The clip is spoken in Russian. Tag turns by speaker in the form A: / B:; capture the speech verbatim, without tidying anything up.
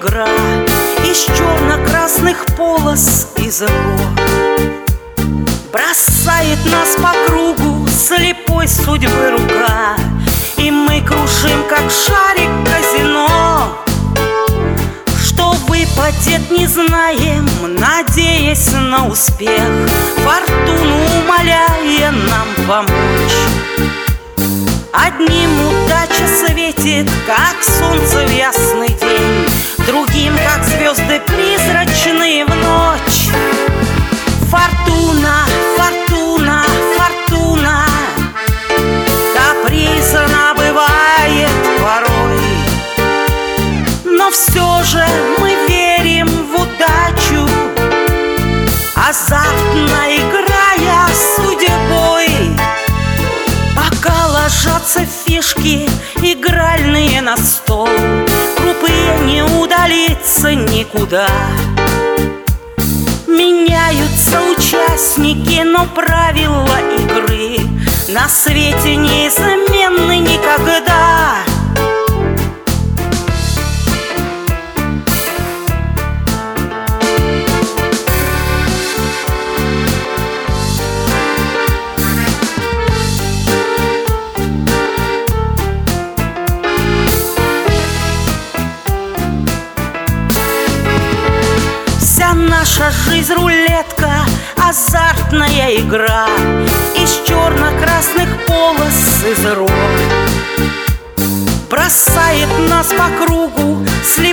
A: игра из черно-красных полос из игрок. Бросает нас по кругу слепой судьбы рука, и мы кружим, как шарик казино. Что выпадет, не знаем, надеясь на успех, фортуну умоляя нам помочь. Одним удача светит, как солнце в ясный день, другим, как звезды призрачные в ночь. Фортуна, фортуна, фортуна капризна бывает порой, но все же мы верим в удачу, азартно играя судьбой. Пока ложатся фишки игральные на стол, крупы не удалиться никуда. Меняются участники, но правила игры на свете неизменны никогда. Наша жизнь рулетка, азартная игра из черно-красных полос из рук. Бросает нас по кругу слепой